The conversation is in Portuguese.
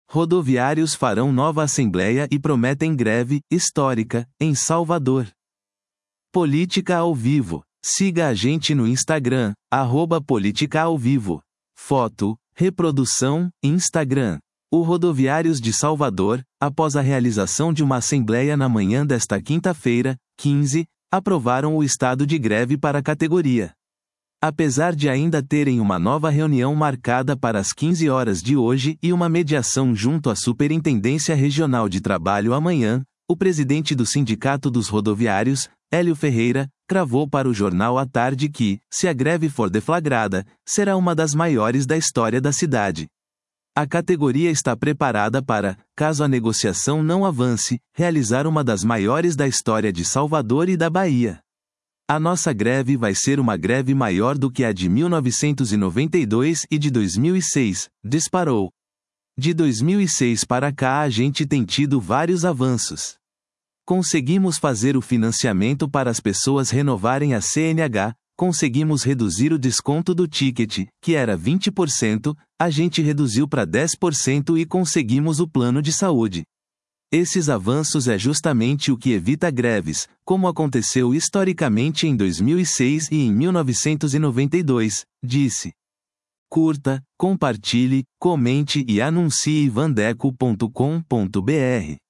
Rodoviários farão nova assembleia e prometem greve histórica em Salvador. Política ao vivo. Siga a gente no Instagram, @politicaauvivo. Foto, reprodução, Instagram. O Rodoviários de Salvador, após a realização de uma assembleia na manhã desta quinta-feira, 15, aprovaram o estado de greve para a categoria. Apesar de ainda terem uma nova reunião marcada para as 15 horas de hoje e uma mediação junto à Superintendência Regional de Trabalho amanhã, o presidente do Sindicato dos Rodoviários, Hélio Ferreira, cravou para o Jornal à Tarde que, se a greve for deflagrada, será uma das maiores da história da cidade. A categoria está preparada para, caso a negociação não avance, realizar uma das maiores da história de Salvador e da Bahia. A nossa greve vai ser uma greve maior do que a de 1992 e de 2006, disparou. De 2006 para cá a gente tem tido vários avanços. Conseguimos fazer o financiamento para as pessoas renovarem a CNH, conseguimos reduzir o desconto do ticket, que era 20%, a gente reduziu para 10% e conseguimos o plano de saúde. Esses avanços é justamente o que evita greves, como aconteceu historicamente em 2006 e em 1992, disse. Curta, compartilhe, comente e anuncie vandeco.com.br.